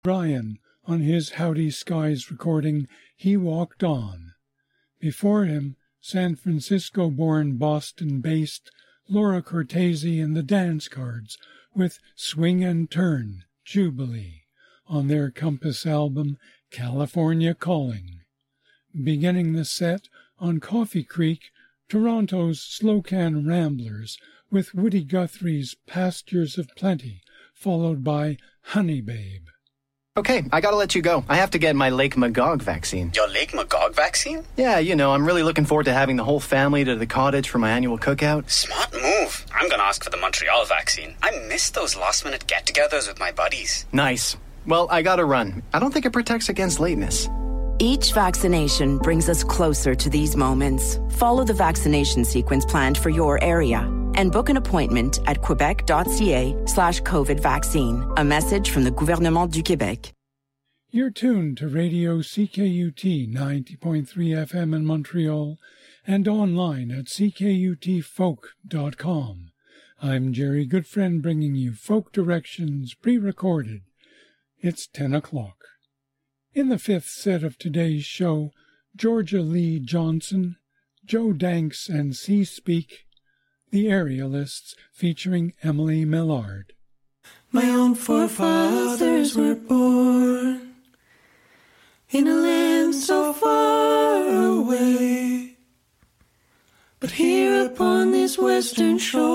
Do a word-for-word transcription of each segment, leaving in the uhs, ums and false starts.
Brian on his Howdy Skies recording, He Walked On. Before him, San Francisco-born, Boston-based Laura Cortese and the Dance Cards with Swing and Turn, Jubilee, on their Compass album, California Calling. Beginning the set on Coffee Creek, Toronto's Slocan Ramblers with Woody Guthrie's Pastures of Plenty, followed by Honey Babe. Okay, I gotta let you go. I have to get my Lake Magog vaccine. Your Lake Magog vaccine? Yeah, you know, I'm really looking forward to having the whole family to the cottage for my annual cookout. Smart move. I'm gonna ask for the Montreal vaccine. I miss those last-minute get-togethers with my buddies. Nice. Well, I gotta run. I don't think it protects against lateness. Each vaccination brings us closer to these moments. Follow the vaccination sequence planned for your area and book an appointment at quebec.ca slash COVID vaccine. A message from the Gouvernement du Québec. You're tuned to Radio C K U T ninety point three F M in Montreal and online at c k u t folk dot com. I'm Jerry Goodfriend bringing you Folk Directions pre-recorded. It's ten o'clock. In the fifth set of today's show, Georgia Lee Johnson, Joe Danks and C Speak, The Aerialists featuring Emily Millard. My own forefathers were born in a land so far away, but here upon this western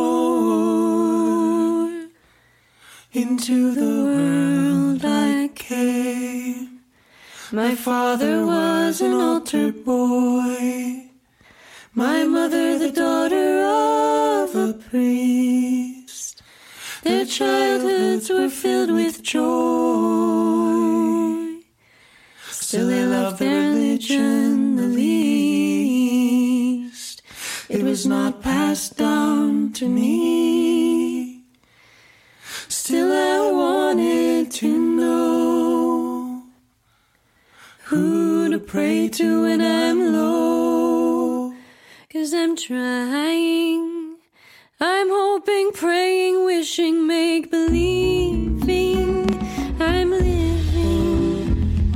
shore, into the world I came. My father was an altar boy, my mother the daughter of a priest. Their childhoods were filled with joy, still they loved their religion the least. It was not passed down to me, still I wanted to know who to pray to when I'm low. 'Cause I'm trying, I'm hoping, praying, wishing, make believing I'm living.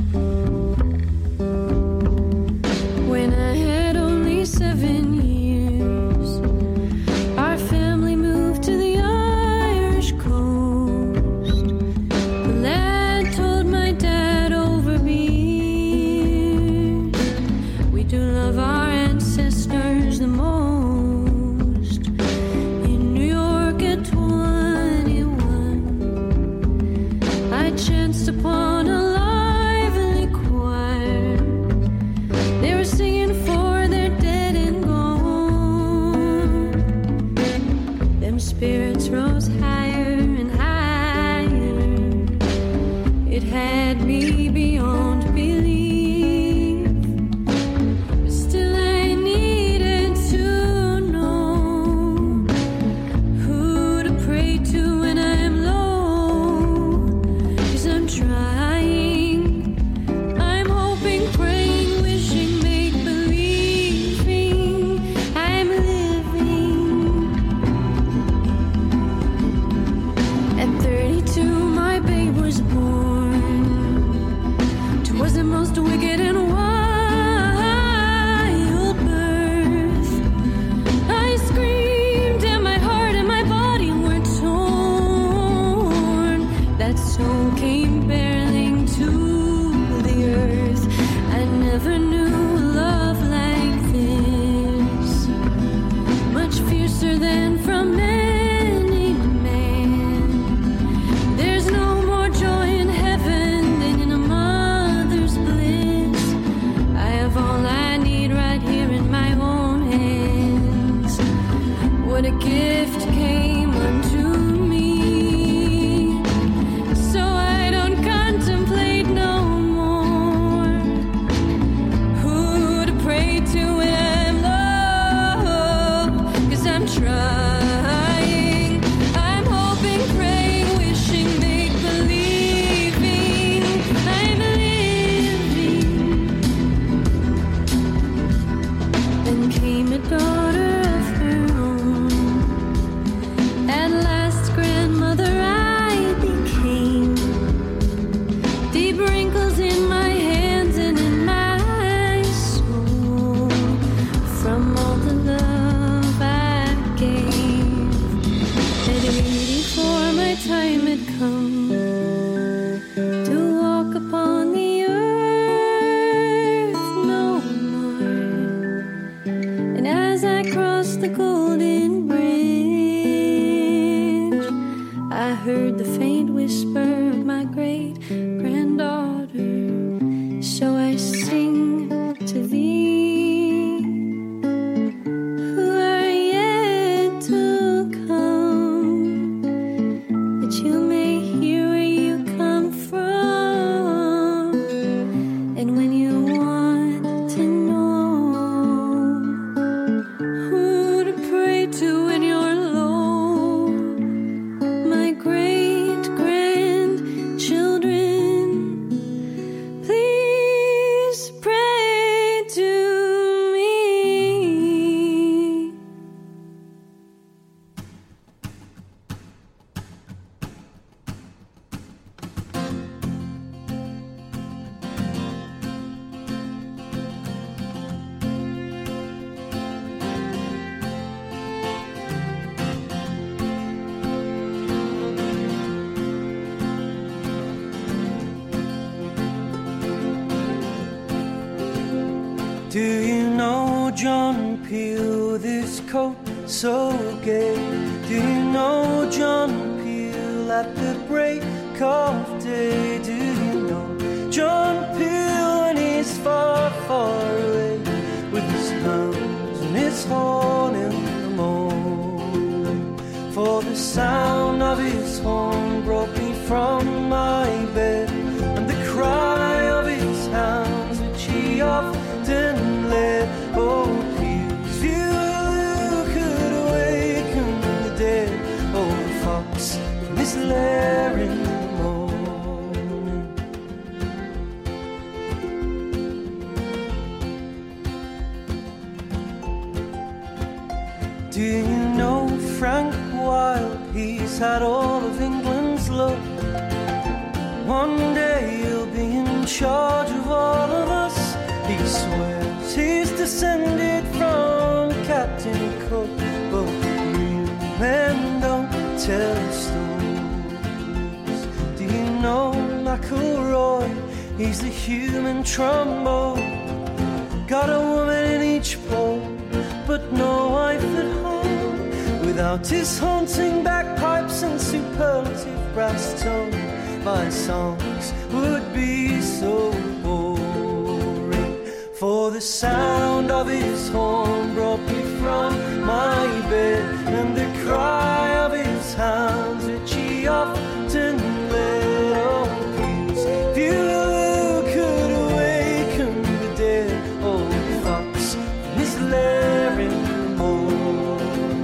When I had only seven years, our family moved to the Irish coast. The lad told my dad over beers, we do love our ancestors the most. In New York at twenty-one, I chanced upon a lively choir. They were singing for their dead and gone. Them spirits rose higher and higher. It had me beyond belief. Came barely John Peel, this coat so gay? Do you know John Peel at the break of day? Do you know John Peel when he's far, far away, with his hounds and his horn in the morning? For the sound of his horn brought me from my bed, and the cry of his hounds which he often led. Oh, please, you who could awaken the dead, oh, the fox from his lair in the morning. Do you know Frank Wilde? He's had all of England's luck. One day he'll be in charge of all of us. He swears he's descended from Captain Cook, but real men don't tell stories. Do you know McElroy? He's the human trombone. Got a woman in each pole, but no wife at home. Without his haunting bagpipes and superlative brass tone, my songs would be so boring. For the sound of his horn brought me from my bed, and the cry of his hounds which he often led. Oh, please, if you could awaken the dead, oh, the fox from his lair in the morning.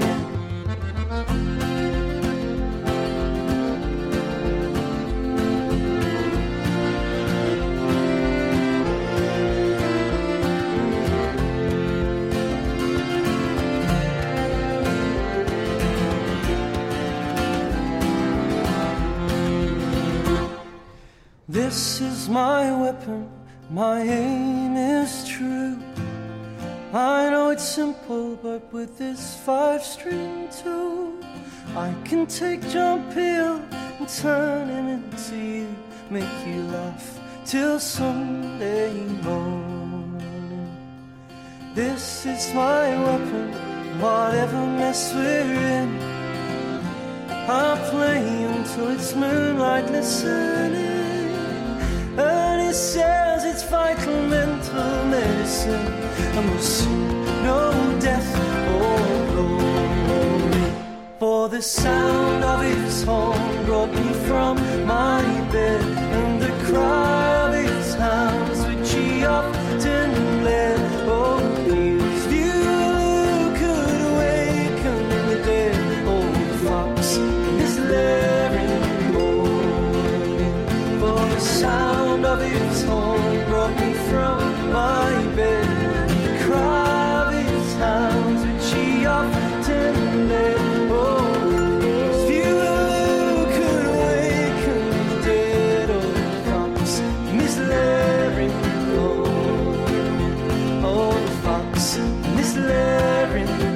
This is my weapon, my aim is true. I know it's simple, but with this five-string tool, I can take John Peel and turn him into you, make you laugh till Sunday morning. This is my weapon, whatever mess we're in, I'll play until it's moonlight listening. And he says it's vital mental medicine, and we'll soon know death or glory. For the sound of his horn brought me from my bed, and the cry of his hounds which he often led. Oh, please, you could awaken the dead, oh, the fox in his lair in the morning. For the sound of his horn brought me from my bed, the cry of his hounds which he often led. Oh, if you could awaken the dead, oh, the fox from his lair in the morning. Oh, the fox from his lair in the morning.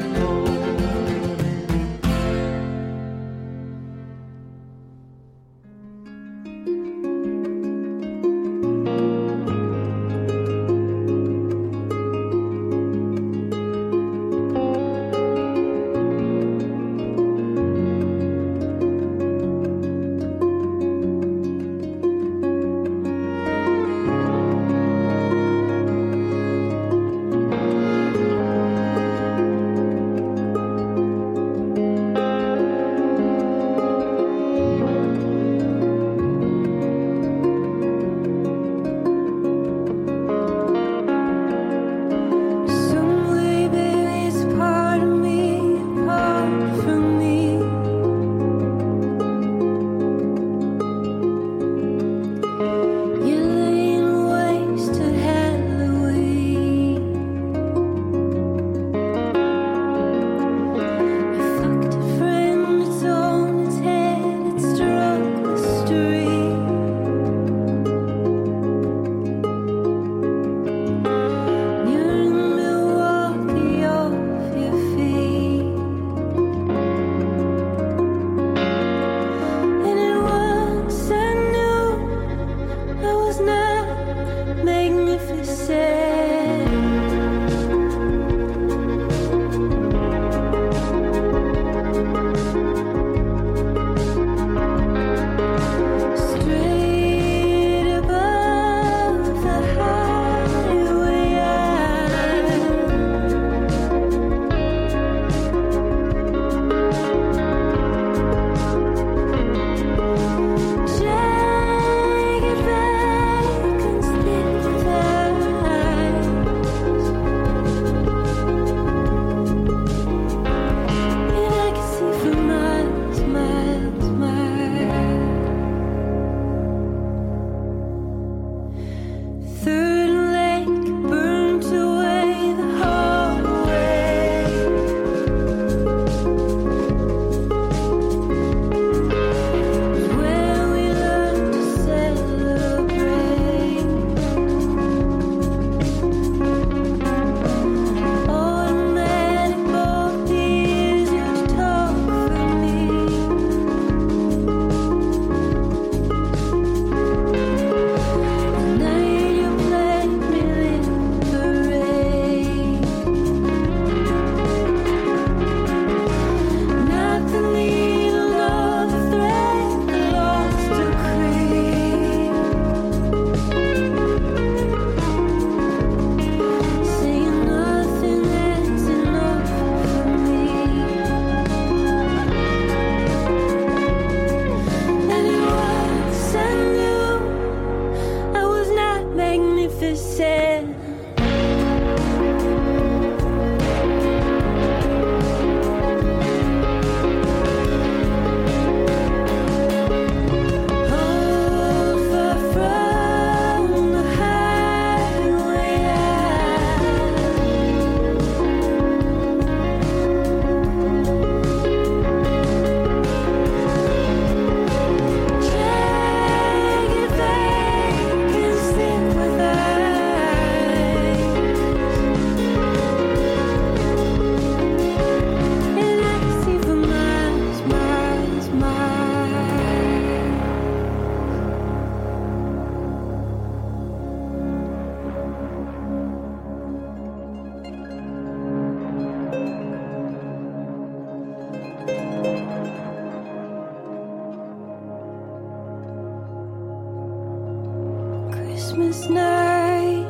Christmas night.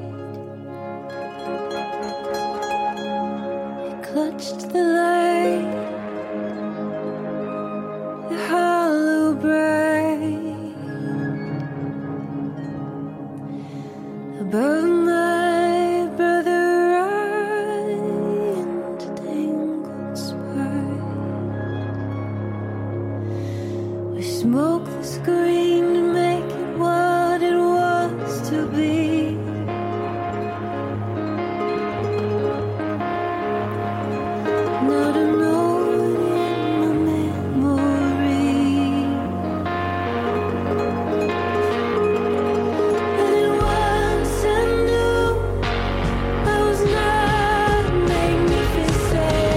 I clutched the light, the hollow bright above my brother I and tangled spine. We smoke the screen to make it what it was to be. Not a note in my memory. And it once I knew I was not magnificent.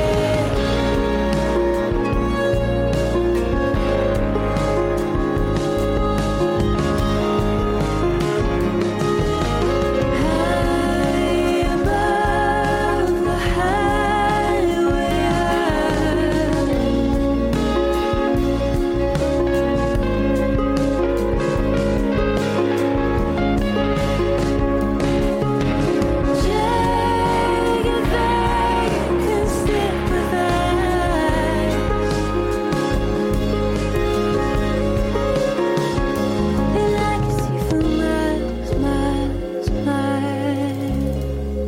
High above the highway, jagged veins can slip with eyes, and I can see for miles, miles, miles.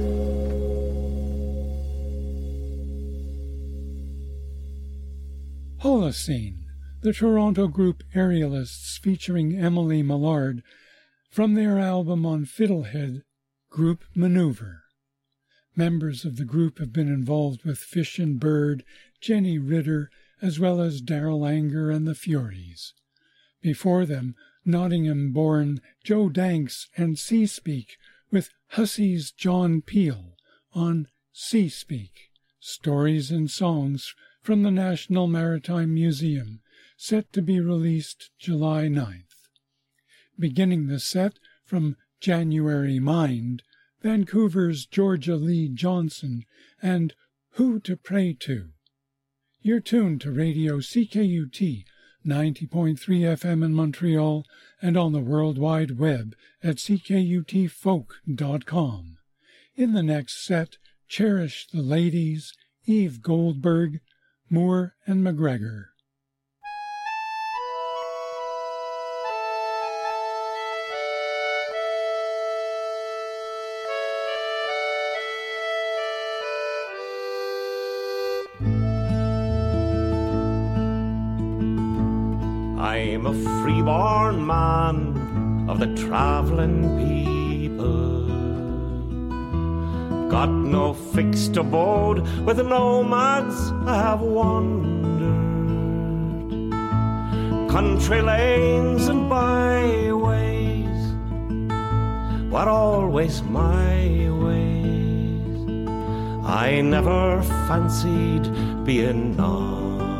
Holocene, the Toronto group Aerialists featuring Emily Millard, from their album on Fiddlehead, Group Maneuver. Members of the group have been involved with Fish and Bird, Jenny Ritter, as well as Daryl Anger and the Furies. Before them, Nottingham-born Joe Danks and Seaspeak with Hussey's John Peel on Seaspeak, Stories and Songs from the National Maritime Museum, set to be released July ninth. Beginning the set from January Mind, Vancouver's Georgia Lee Johnson and Who to Pray To. You're tuned to Radio C K U T, ninety point three F M in Montreal and on the World Wide Web at c k u t folk dot com. In the next set, Cherish the Ladies, Eve Goldberg, Moore and McGregor. I'm a freeborn man of the travelling people, got no fixed abode, with the nomads I have wandered, country lanes and byways were always my ways. I never fancied being numbered.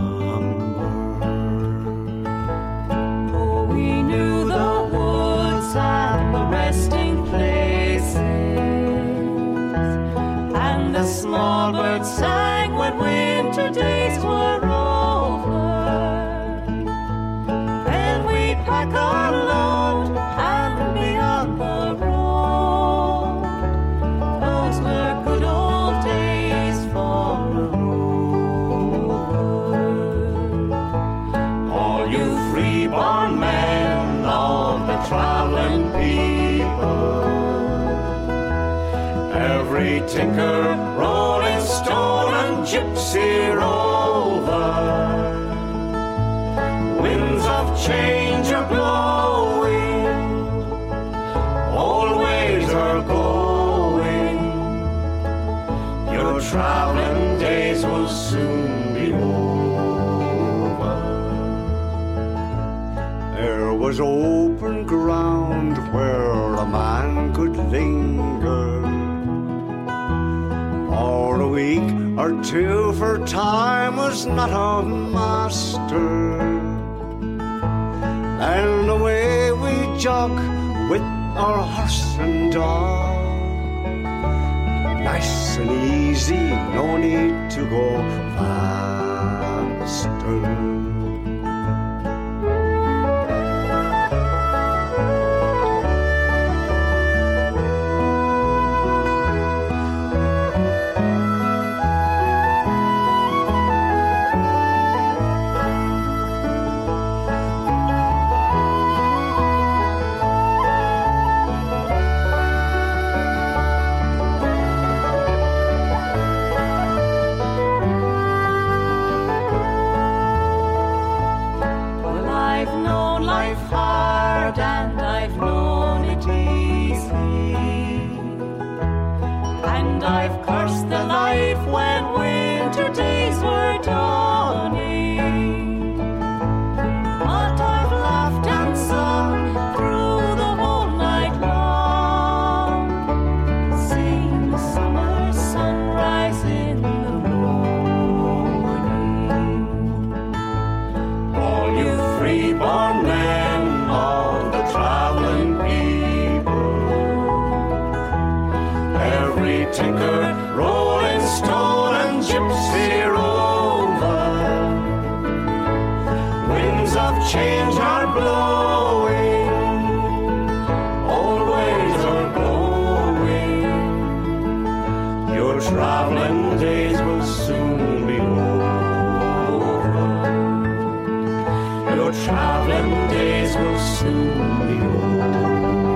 We knew the woods and the resting places, and the small birds sang when winter days were over. Then we'd pack our load and be on the road. Those were good old days for a rover. All you freeborn men of the travelling people, every tinker, rolling stone and gypsy rover, winds of change are blowing, old ways are going, your travelling days will soon be over. There was open ground where a man could linger for a week or two, for time was not a master. And away we jog with our horse and dog, nice and easy, no need to go faster. And I've cursed the life when winter days were dawning. But I've laughed and sung through the whole night long, seeing the summer sunrise in the morning. All you free-born men, all the traveling people, every tinker, rolling stone and gypsy rover, winds of change are blowing, old ways are blowing. Your traveling days will soon be over. Your traveling days will soon be over.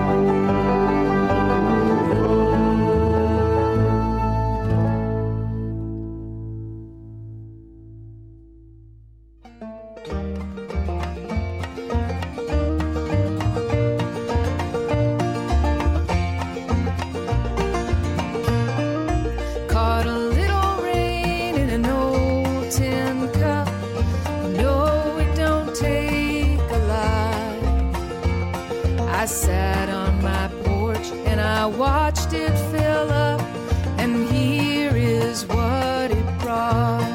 Caught a little rain in an old tin cup. No, it don't take a lot. I sat on my porch and I watched it fill up, and here is what it brought.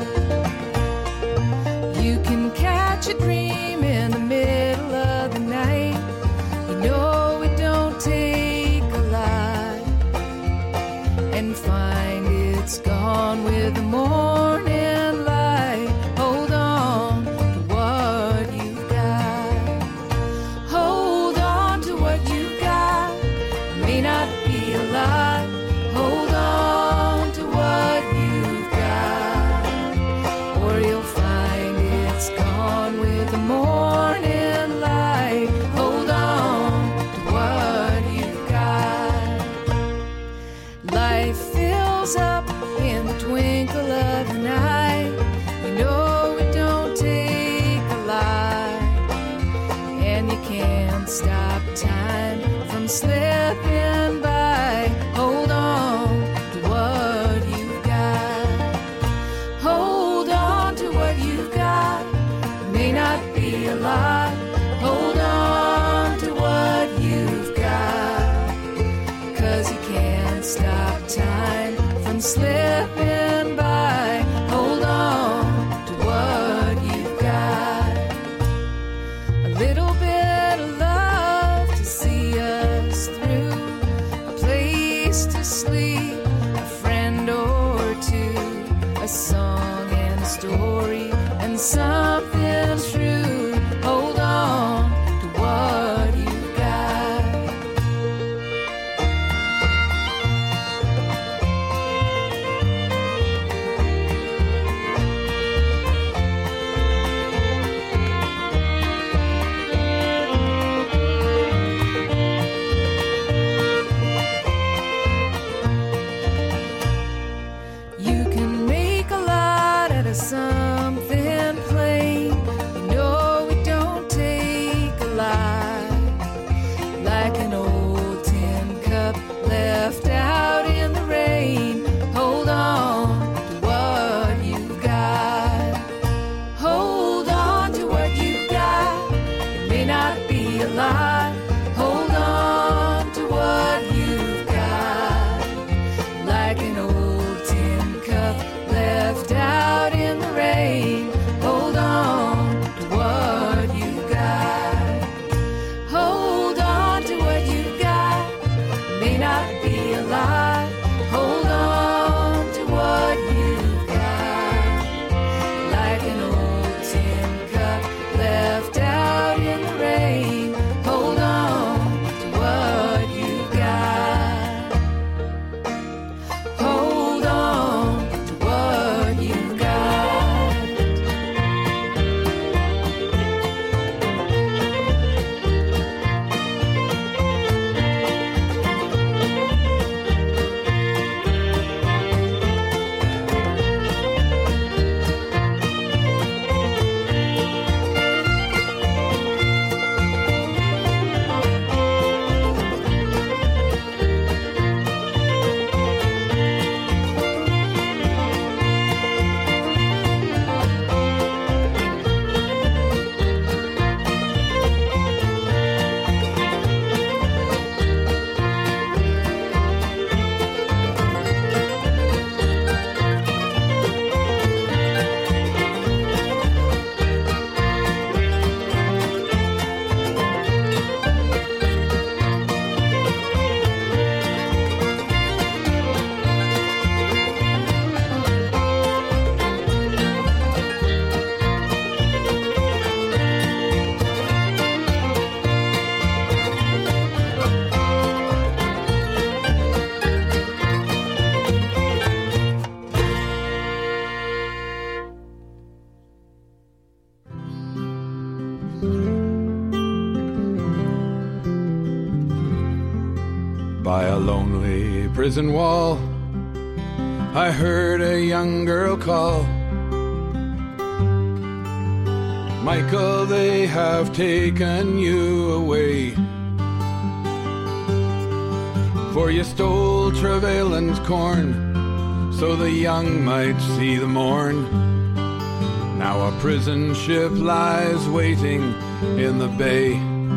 You can catch a dream in the middle of the night. You know it don't take a lot, and find it's gone with the morning light. Hold on to what you've got. Hold on to what you've got. May not be a lot. Hold on to what you've got, or you'll find it's gone with the morning light. Hold on to what you've got. Life fills up in the twinkle of an eye. You know it don't take a lot, and you can't stop time from slipping by. Hold on to what you've got. Hold on to what you've got. May not be a lot. Hold on to what you've got, 'cause you can't stop time from slipping by. Hold on to what you've got. A little bit of love to see us through, a place to sleep, a friend or two, a song and a story, and something true. Hold on to what you've got. You can make a lot out of something plain. You know it don't take a lot. Like an old tin cup left out in the rain. Hold on to what you've got. Hold on to what you've got. It may not be a lot. Hold on to what you've got. Like an old tin cup left out in the rain. Hold on to what you've got. Hold on to what you've got. May not be a lot. Hold on to what you've got. Like an old tin cup left out in the rain. Hold on to what you've got. Hold on to what you've got. By a lonely prison wall, I heard a young girl call. Michael, they have taken you away, for you stole Trevelyan's corn, so the young might see the morn. Now a prison ship lies waiting in the bay.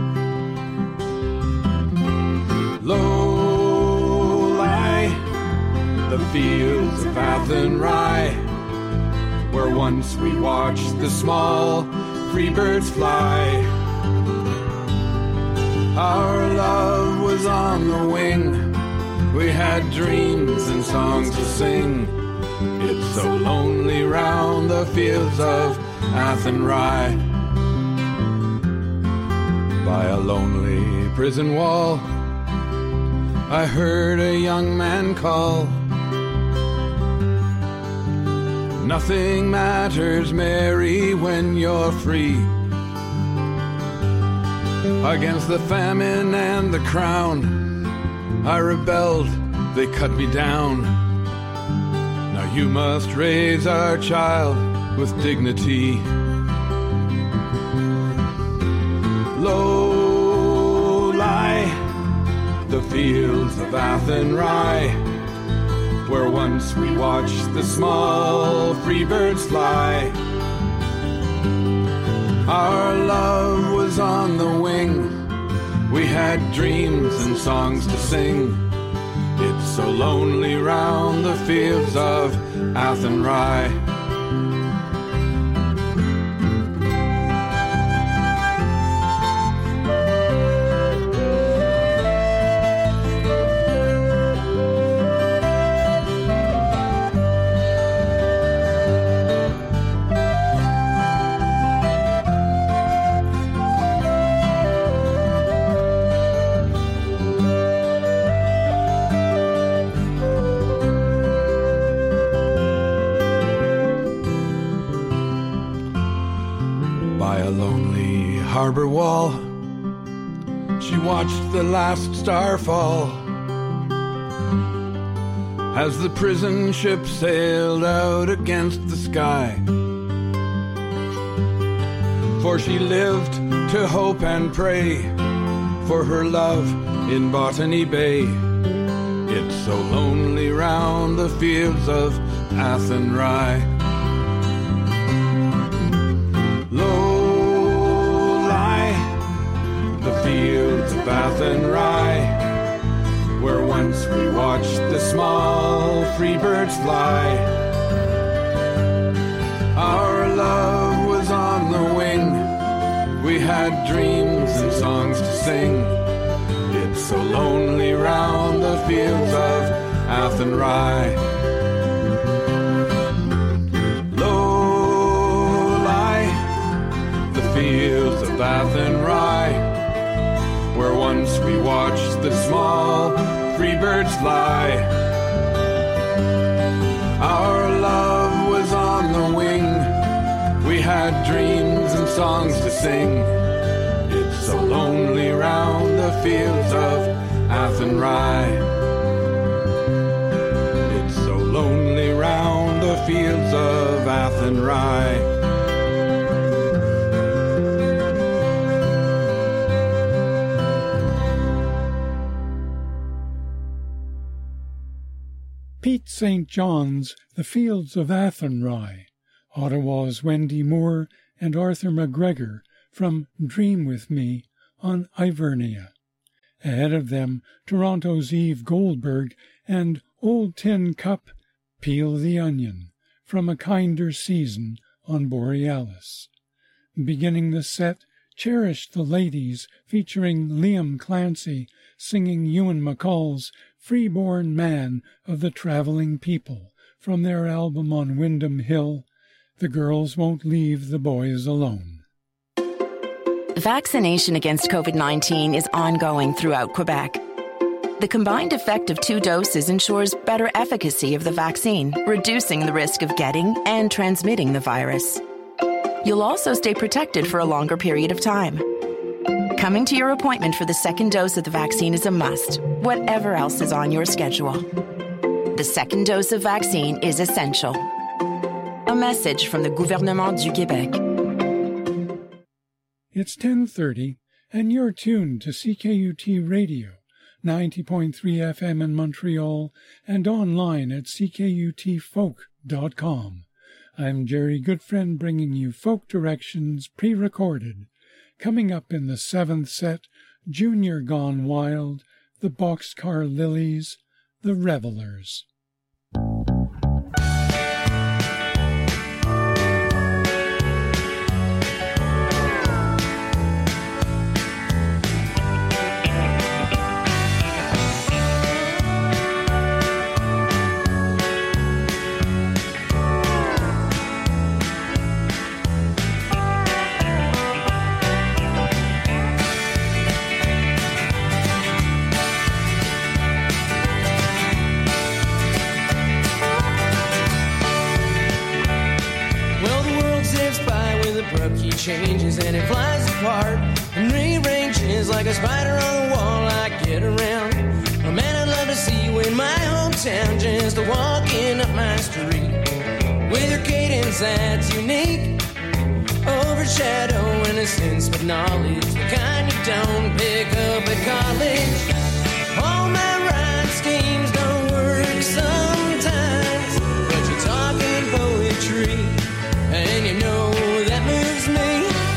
Low lie the fields of Athenry, where once we watched the small free birds fly. Our love was on the wing, we had dreams and songs to sing. It's so lonely round the fields of Athenry. By a lonely prison wall, I heard a young man call. Nothing matters, Mary, when you're free. Against the famine and the crown, I rebelled, they cut me down. Now you must raise our child with dignity. Low lie the fields of Athenry, where once we watched the small free birds fly. Our love was on the wing, we had dreams and songs to sing. It's so lonely round the fields of Athenry. Harbor wall, she watched the last star fall as the prison ship sailed out against the sky. For she lived to hope and pray for her love in Botany Bay. It's so lonely round the fields of Athenry. Fields of Athenry, where once we watched the small free birds fly. Our love was on the wing, we had dreams and songs to sing. It's so lonely round the fields of Athenry. Low lie the fields of Athenry, where once we watched the small free birds fly. Our love was on the wing, we had dreams and songs to sing. It's so lonely round the fields of Athenry. It's so lonely round the fields of Athenry. Pete Saint John's The Fields of Athenry, Ottawa's Wendy Moore and Arthur McGregor from Dream With Me on Ivernia. Ahead of them, Toronto's Eve Goldberg and Old Tin Cup, Peel the Onion from A Kinder Season on Borealis. Beginning the set, Cherish the Ladies featuring Liam Clancy singing Ewan MacColl's Freeborn Man of the Traveling People from their album on Windham Hill, The Girls Won't Leave the Boys Alone. Vaccination against COVID nineteen is ongoing throughout Quebec. The combined effect of two doses ensures better efficacy of the vaccine, reducing the risk of getting and transmitting the virus. You'll also stay protected for a longer period of time. Coming to your appointment for the second dose of the vaccine is a must, whatever else is on your schedule. The second dose of vaccine is essential. A message from the Gouvernement du Québec. It's ten thirty, and you're tuned to C K U T Radio, ninety point three F M in Montreal, and online at c k u t folk dot com. I'm Jerry Goodfriend, bringing you folk directions pre-recorded. Coming up in the seventh set, Junior Gone Wild, the Boxcar Lilies, the Revelers. Changes and it flies apart and rearranges like a spider on the wall. I get around. A man I'd love to see you in my hometown, just walking up my street with her cadence that's unique, overshadow innocence with knowledge, the kind you don't pick up at college. All my rhyme schemes don't work sometimes, but you're talking poetry and you know that moves me.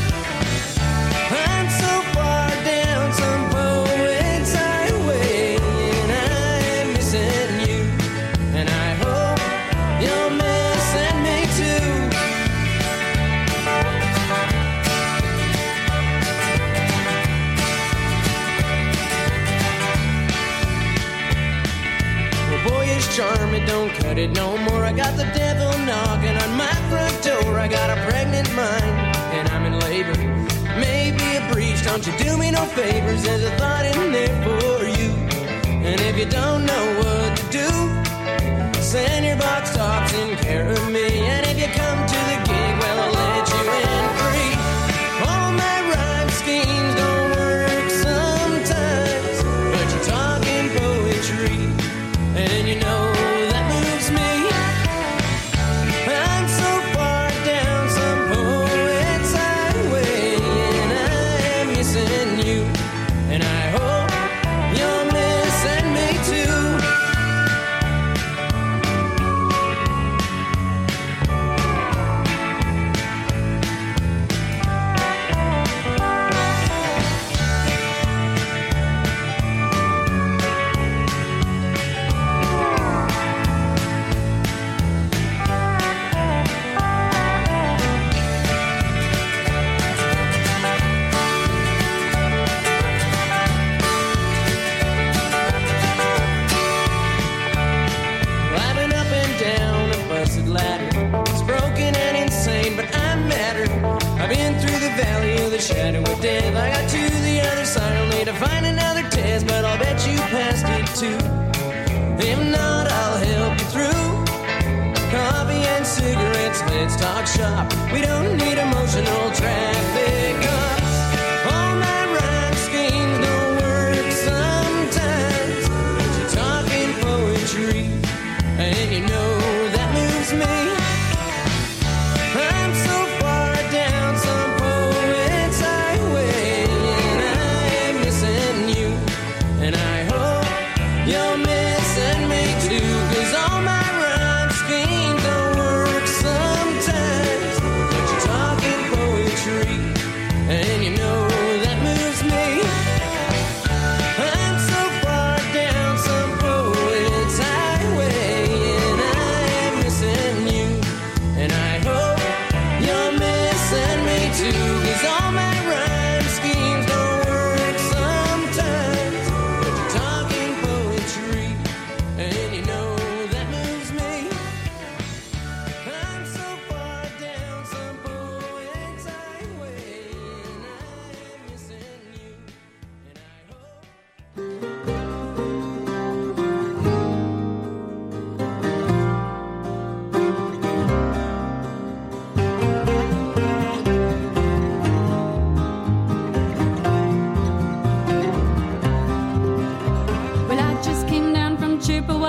I'm so far down some poet's highway, and I'm missing you, and I hope you're missing me too. Well, boyish charm, it don't cut it no more. I got the devil knocking on my front door. I got a pregnant mind, and I'm in labor. Maybe a breach, don't you do me no favors. There's a thought in there for you. And if you don't know what to do, send your box tops in care of me. And if you come to the gig, well, I'll let you in free. All my rhyme schemes don't work sometimes, but you're talking poetry, and you know that moves me. I'm so far down some poet's highway, and I'm missing you, and I hope you're missing me too. Climbing up and down a busted ladder. It's broken and insane, but I'm madder. I've been through the valley of the shadow of death. I got to the other side, I'll need to find another test, but I'll bet you passed it too. If not, I'll help you through. Coffee and cigarettes, let's talk shop. We don't need emotional traffic cops. All my rhyme schemes don't work sometimes, but you're talking poetry, and you know that moves me. I'm so far down some poet's highway, and I'm missing you, and I hope you're missing me too. Cause all my rhyme schemes don't work sometimes, but you're talking poetry,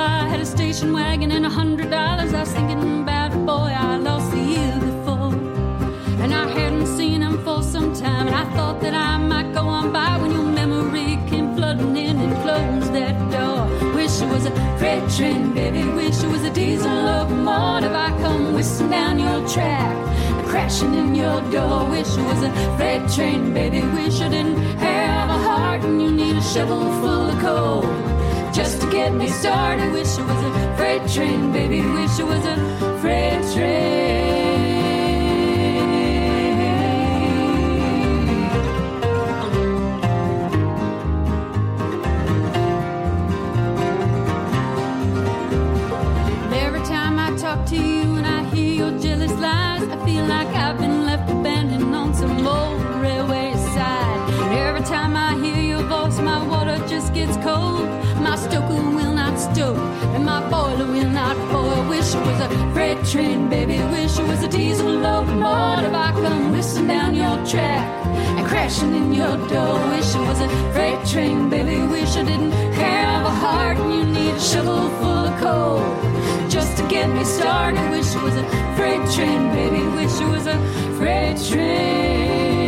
I had a station wagon and a hundred dollars. I was thinking about a boy I lost the year before, and I hadn't seen him for some time. And I thought that I might go on by when your memory came flooding in and closed that door. Wish it was a freight train, baby. Wish it was a diesel locomotive. I come whistling down your track, crashing in your door. Wish it was a freight train, baby. Wish I didn't have a heart and you need a shovel full of coal just to get me started. Wish it was a freight train, baby. Wish it was a freight train. And every time I talk to you and I hear your jealous lies, I feel like I've been left abandoned on some old railway side. And every time I hear your voice, my water just gets cold. My stoker will not stoke, and my boiler will not boil. Wish it was a freight train, baby. Wish it was a diesel locomotive. I come whistling down your track and crashing in your door. Wish it was a freight train, baby. Wish I didn't have a heart and you need a shovel full of coal just to get me started. Wish it was a freight train, baby. Wish it was a freight train.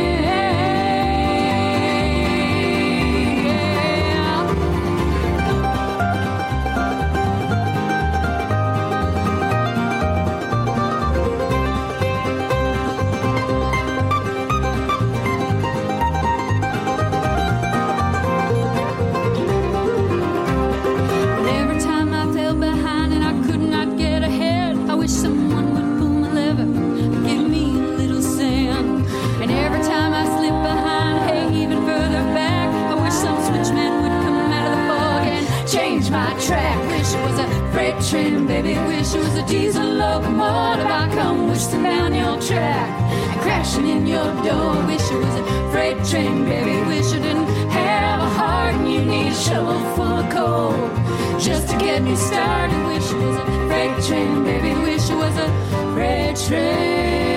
Someone would pull my lever and give me a little sand. And every time I slip behind, hey, even further back, I wish some switchman would come out of the fog and change my track. Wish it was a freight train, baby. Wish it was a diesel locomotive. I come whistling down your track and crashing in your door. Wish it was a freight train, baby. Wish I didn't have a heart and you need a shovel full of coal just to get me started. Wish it was a freight train, baby. Wish it was a freight train.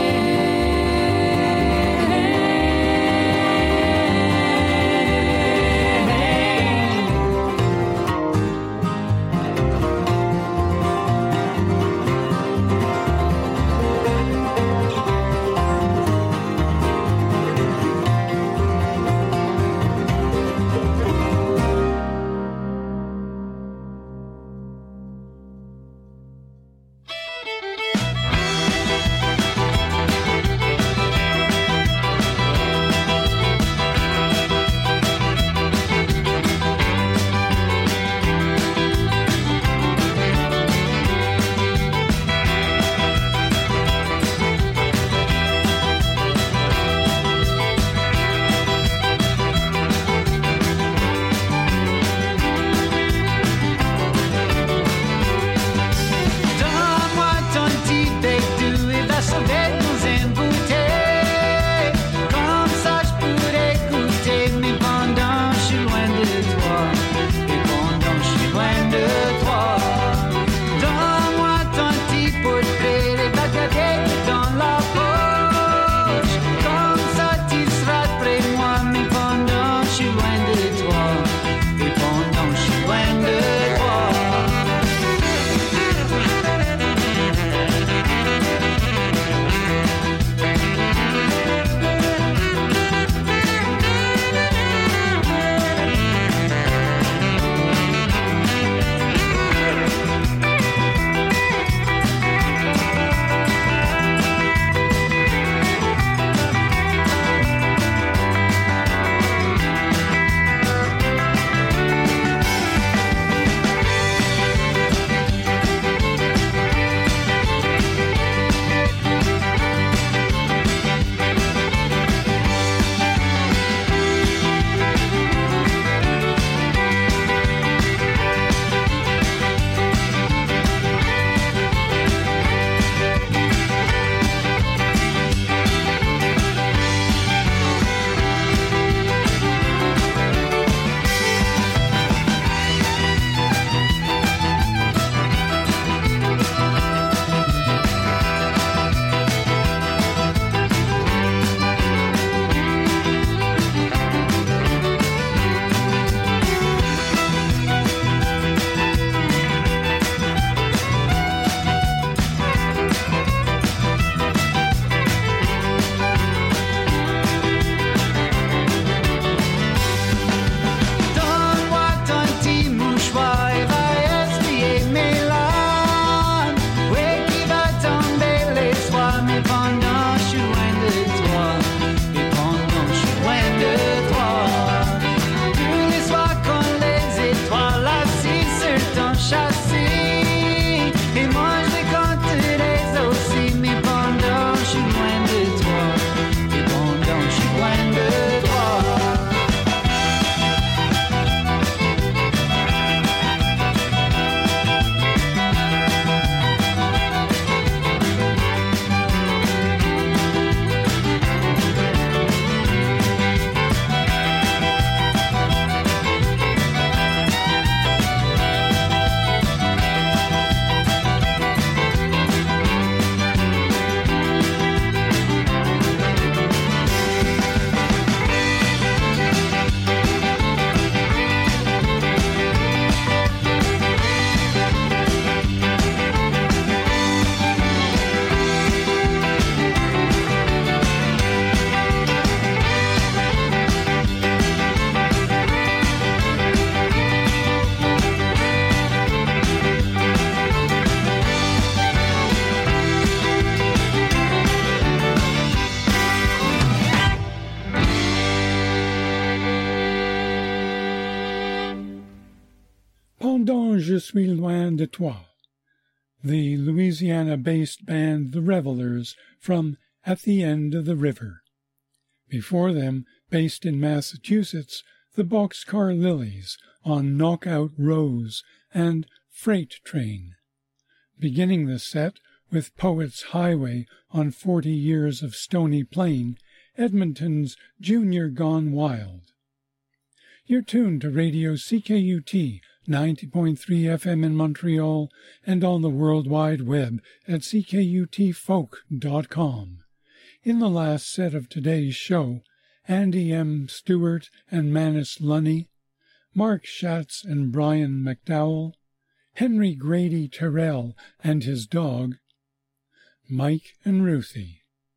Pendant Je suis loin de toi, the Louisiana-based band The Revelers from At the End of the River. Before them, based in Massachusetts, the Boxcar Lilies on Knockout Rose and Freight Train. Beginning the set with Poets Highway on Forty Years of Stony Plain, Edmonton's Junior Gone Wild. You're tuned to Radio C K U T ninety point three F M in Montreal and on the World Wide Web at c k u t folk dot com. In the last set of today's show, Andy M. Stewart and Manus Lunny, Mark Schatz and Brian McDowell, Henry Grady Terrell and his dog, Mike and Ruthie.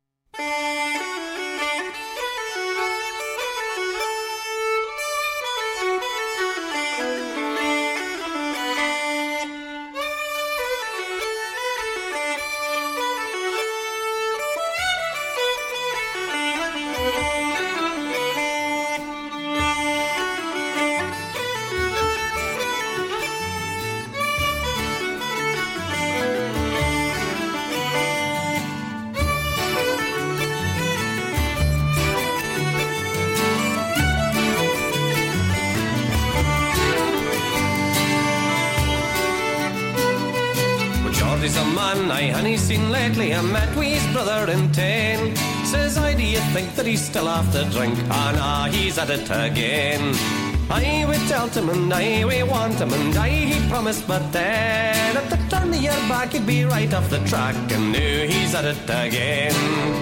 Lately I met with his brother in ten. Says I, do you think that he's still off the drink? Ah, oh, nah, he's at it again. I we telt him and I we want him and I he promised, but then at the turn of the year back he'd be right off the track, and now he's at it again.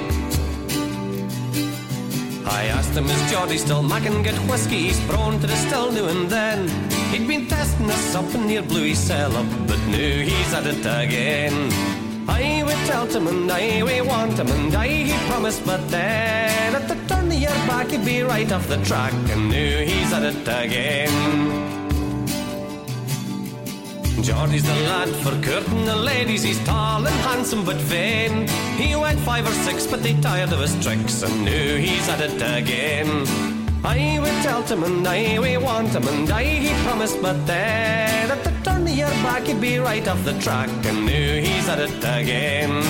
I asked him, is Geordie still mackin' get whiskey? He's prone to the still now and then. He'd been testing us up and near blew his cell up, but now he's at it again. I we telt him and I we want him and I he promised, but then at the turn of the year back he'd be right off the track, and now he's at it again. Geordie's the lad for courting the ladies, he's tall and handsome but vain. He went five or six but they tired of his tricks, and now he's at it again. I we telt him and I we want him and I he promised, but then at the turn of the year back he'd be right off the track, and now he's at it again.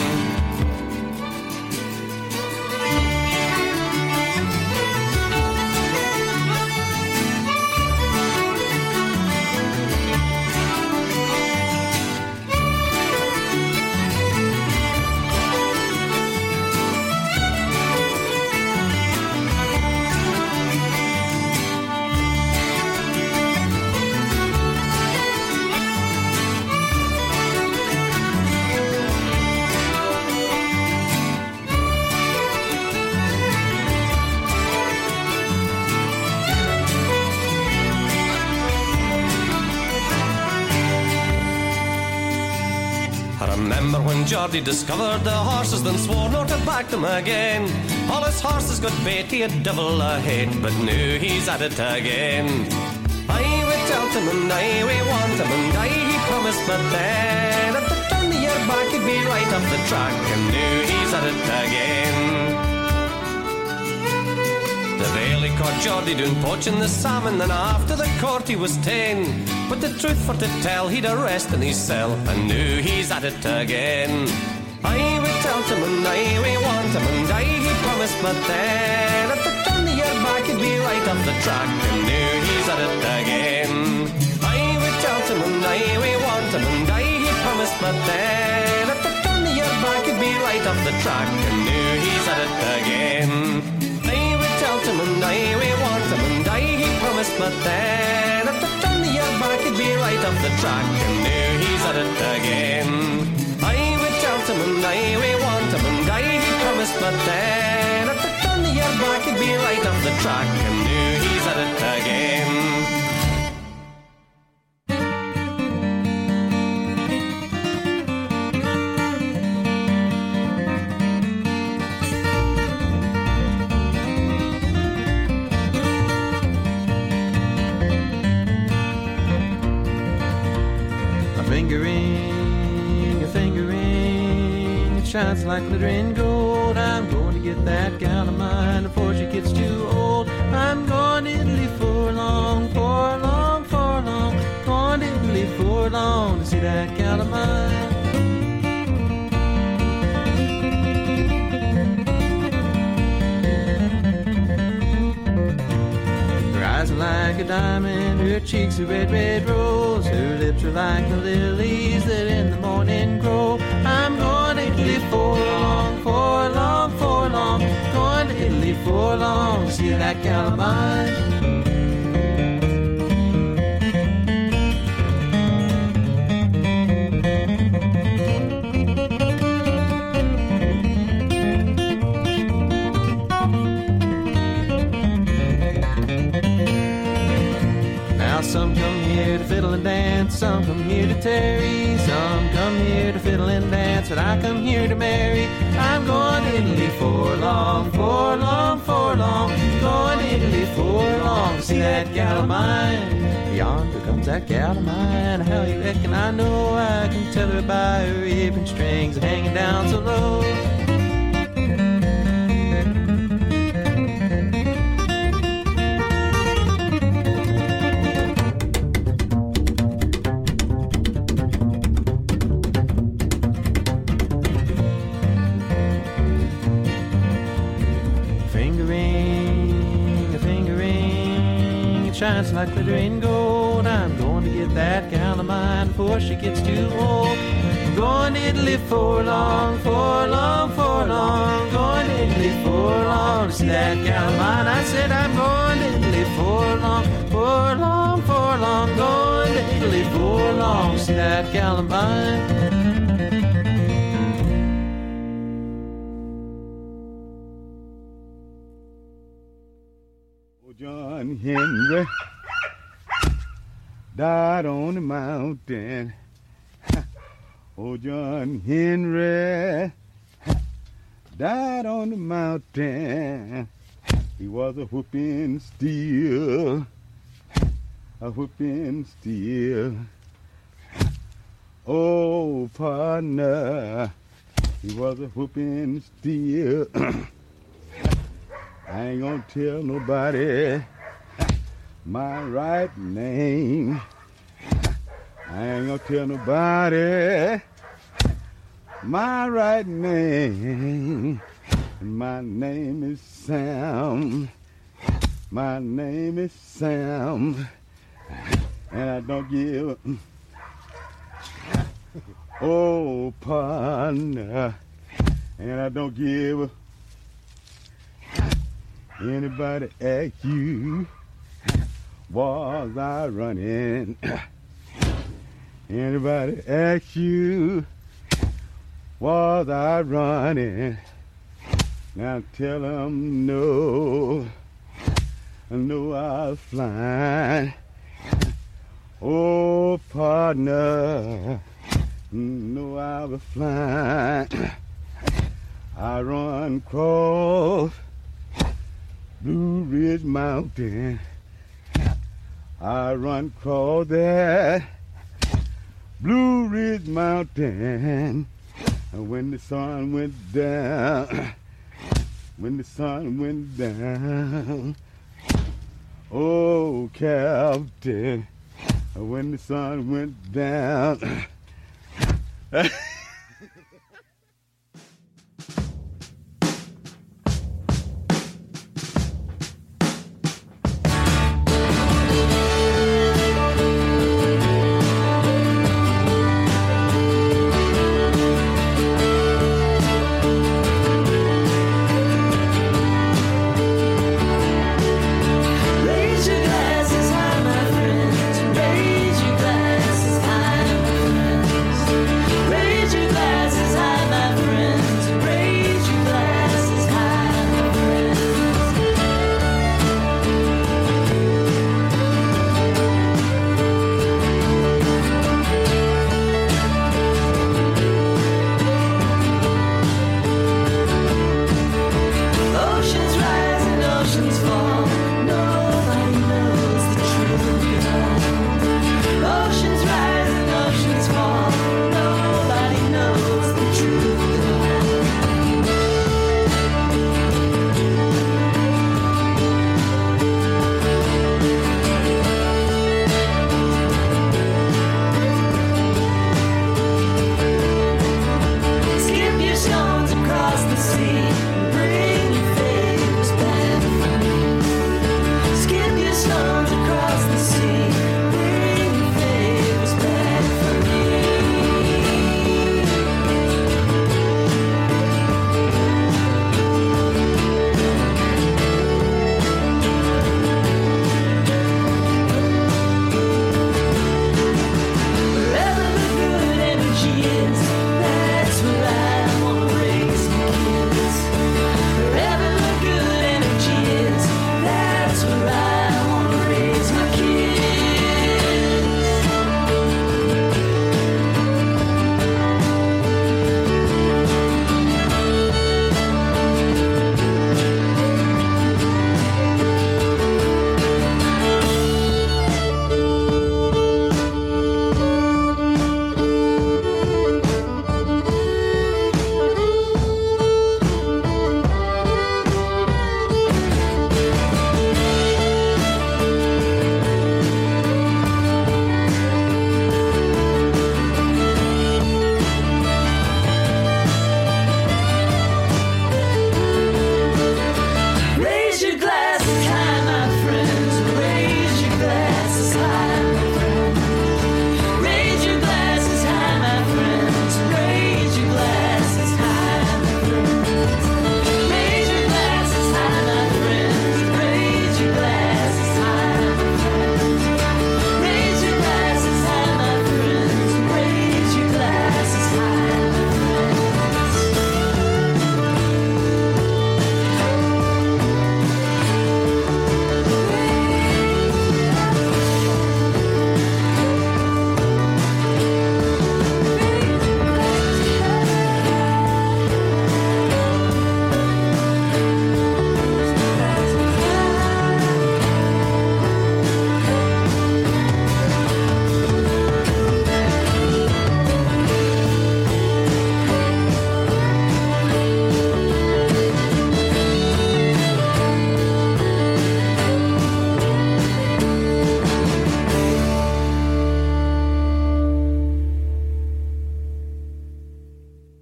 When Geordie discovered the horses, then swore not to back them again. All his horses got bait, he had devil a hate, but now he's at it again. I we telt him and I we want him and I he promised, but then at the turn of the year back he'd be right off the track, and now he's at it again. The Bailey caught Geordie doing poaching the salmon, and after the court he was ta'en. But the truth for to tell, he'd a rest in his cell, and now he's at it again. I we telt him and I we want him and I he promised, but then at the turn of the year back he'd be right off the track, and now he's at it again. I we telt him and I we want him and I he promised, but then at the turn of the year back he'd be right off the track, and now he's at it again. I we telt him and I we want him and I he promised, but then at the turn of the year back he'd be right off the track, and now he's at it again. I we telt him and I we want him and I he promised, but then at the turn of the year back he'd be right off the track, and now he's at it again. Fingering, a fingering, it shines like glittering gold. I'm going to get that gal of mine before she gets too old. I'm going to Italy for long, for long, for long. Going to Italy before long to see that gal of mine. Her eyes are like a diamond, her cheeks are red, red rose, her lips are like the lilies that in the morning grow. I'm going to Italy for long, for long, for long, going to Italy for long to see that gal of mine. Some come here to fiddle and dance, some come here to tarry, some come here to fiddle and dance, but I come here to marry. I'm going to Italy for long, for long, for long, going to Italy for long to see that gal of mine. Yonder comes that gal of mine, how you reckon I know? I can tell her by her ribbon strings hanging down so low. Shines like glittering gold. I'm going to get that gal of mine before she gets too old. I'm going to Italy for long, for long, for long, going to Italy for long to see that gal of mine. I said I'm going to Italy for long, for long, for long, going to Italy for long to see that gal of mine. John Henry died on the mountain. Oh, John Henry died on the mountain. He was a whooping steel, a whooping steel. Oh, partner, he was a whooping steel. I ain't gonna tell nobody my right name. I ain't gonna tell nobody my right name. My name is Sam. My name is Sam. And I don't give oh partner. And I don't give anybody ask you, was I running? Anybody ask you, was I running? Now tell them no, no I was flying. Oh partner, no I was flying. I run cross Blue Ridge Mountain. I run across that Blue Ridge Mountain. And when the sun went down, when the sun went down, oh Captain, when the sun went down. Raise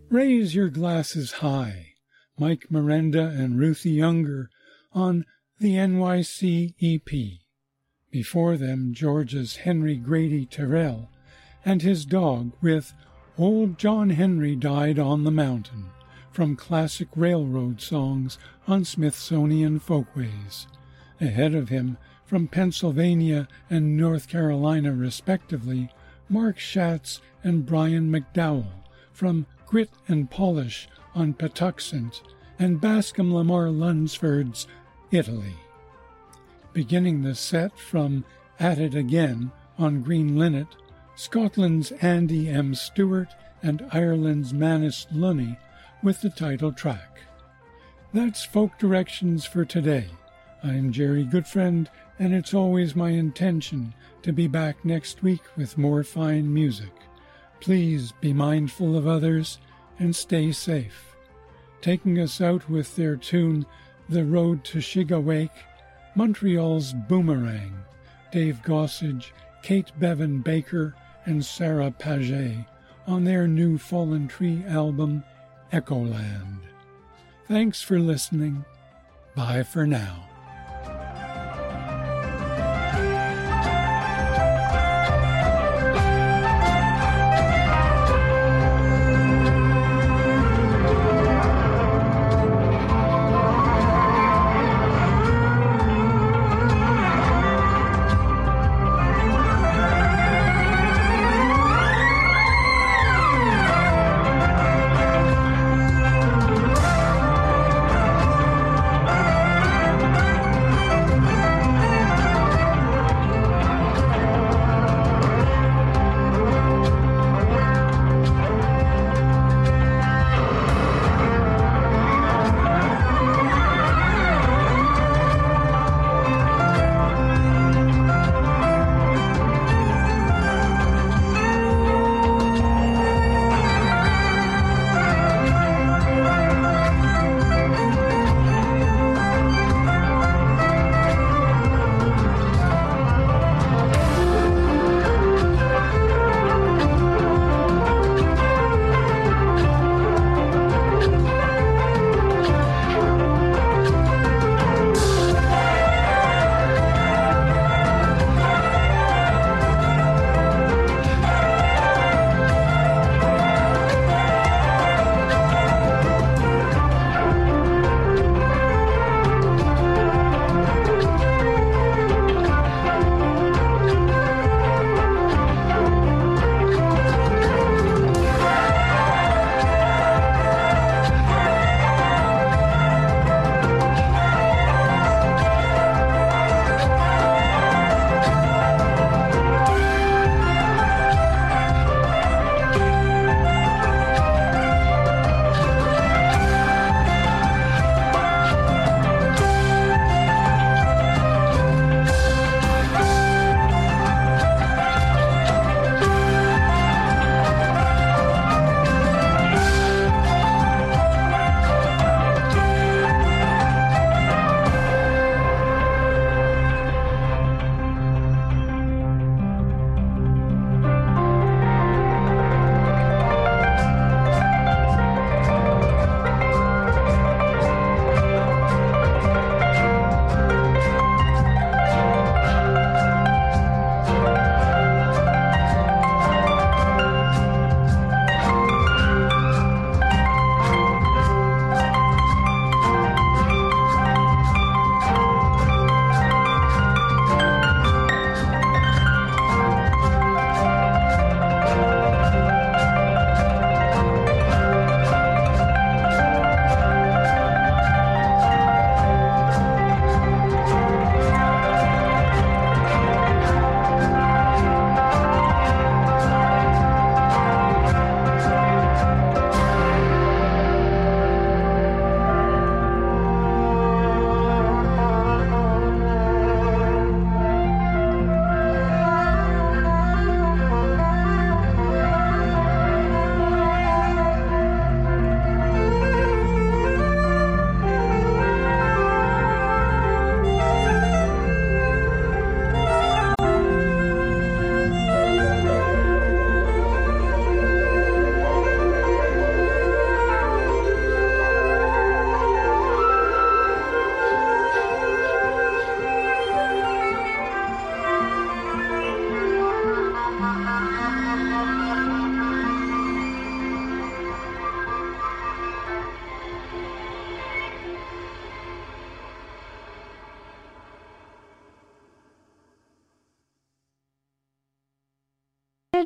Raise your glasses high, Mike Miranda and Ruthie Younger on the N Y C E P. Before them, Georgia's Henry Grady Terrell and his dog with Old John Henry Died on the Mountain from classic railroad songs on Smithsonian Folkways. Ahead of him, from Pennsylvania and North Carolina respectively, Mark Schatz and Brian McDowell from Grit and Polish on Patuxent, and Bascom Lamar Lunsford's Italy. Beginning the set from At It Again on Green Linnet, Scotland's Andy M. Stewart and Ireland's Manus Lunny with the title track. That's Folk Directions for today. I'm Jerry Goodfriend, and it's always my intention to be back next week with more fine music. Please be mindful of others and stay safe. Taking us out with their tune, The Road to Shigawake, Montreal's Boomerang, Dave Gossage, Kate Bevan Baker, and Sarah Paget on their new Fallen Tree album, Echoland. Thanks for listening. Bye for now.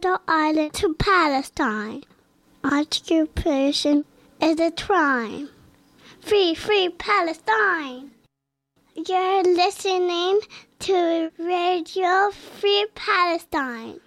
little island to Palestine. Occupation is a crime. Free, free Palestine! You're listening to Radio Free Palestine.